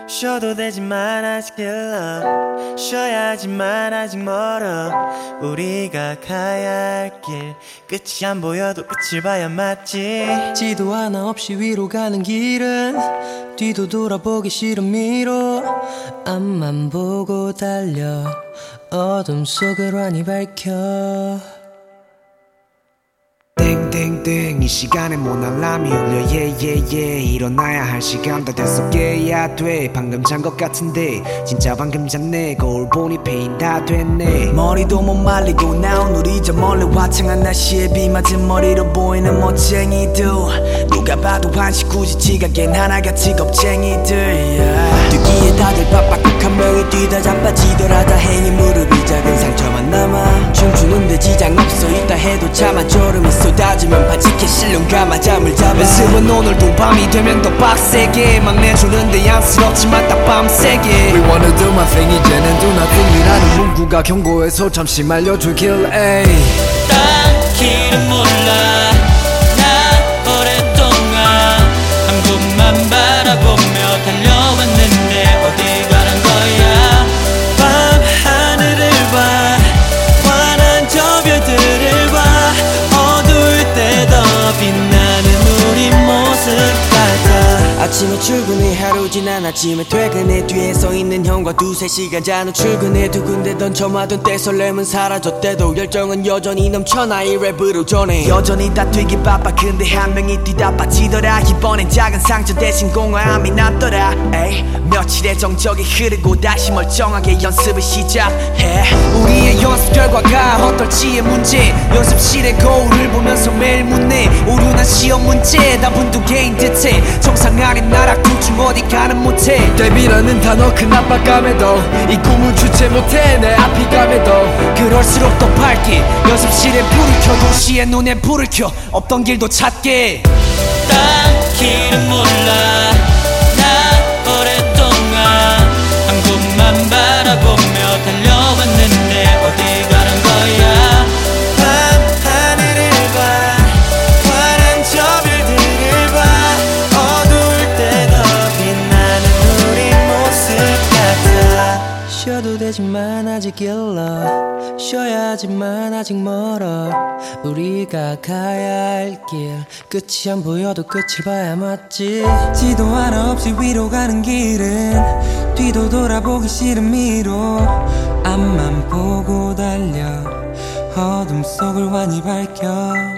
쉬어도 되지만 아직 길러 쉬어야지만 아직 멀어 우리가 가야 할 길 끝이 안 보여도 끝을 봐야 맞지 지도 하나 없이 위로 가는 길은 뒤도 돌아보기 싫은 미로 앞만 보고 달려 어둠 속을 환히 밝혀 땡땡땡 이 시간에 뭔 알람이 울려 예예예 일어나야 할 시간 다 됐어 깨야 돼 방금 잔 것 같은데 진짜 방금 잤네 거울 보니 페인 다 됐네 머리도 못 말리고 나온 우리 저 멀리 화창한 날씨에 비 맞은 머리로 보이는 멋쟁이들 누가 봐도 한식 굳이 지각엔 하나같이 겁쟁이들 뛰기에 다들 바빠 꼭 한 명이 뛰다 자빠지더라 다행히 무릎이 작은 상처만 남아 춤추는데 지장 없어 있다 해도 차마 졸음이 쏟아지면 바지게 실눈 감아 잠을 잡아 연습은 오늘도 밤이 되면 더 빡세게 막 내주는데 안쓰럽지만 딱 밤새게 We wanna do my thing 이제는 do nothing이라는 문구가 경고해서 잠시 말려주길 딴 길은 몰라 나 오랫동안 한 곳만 바라보며 달려왔는데 어디 가는 거야 밤 하늘을 봐 환한 저 별들을 봐 어두울 때 더 빛나는 우리 모습 같아 아침에 출근해 하루 지난 아침에 퇴근해 뒤에 서 있는 형과 두세 시간 잔 후 출근해 두근대 던쳐마던 때 설렘은 사라졌대도 열정은 여전히 넘쳐나 이 랩으로 전해 여전히 다 뛰기 바빠 근데 한 명이 뛰다 빠지더라 이번엔 작은 상처 대신 공허함이 남더라 에이 며칠의 정적이 흐르고 다시 멀쩡하게 연습을 시작해 우리의 연습 결과가 어떨지의 문제 연습실의 거울을 보면서 매일 묻네 오류난 시험 문제 답은 두 개인 듯해 정상 아닌 나락 둘 중 어디 가는 못해 데뷔라는 단어 큰 압박감에도 이 꿈을 주체 못해 내 앞이 감에도 그럴수록 더 밝게 연습실에 불을 켜 도시의 눈에 불을 켜 없던 길도 찾게 딴 길은 몰라 나 오랫동안 한 곳만 바라보며 달려왔는데 어디 가는 거야 밤 하늘을 봐 환한 저 별들을 봐 어두울 때 더 빛나는 우리 모습 같아 쉬어도 되지만 아직 길러 쉬어야지만 아직 멀어 우리가 가야 할 길 끝이 안 보여도 끝을 봐야 맞지 지도 하나 없이 위로 가는 길은 뒤도 돌아보기 싫은 미로 앞만 보고 달려 어둠 속을 환히 밝혀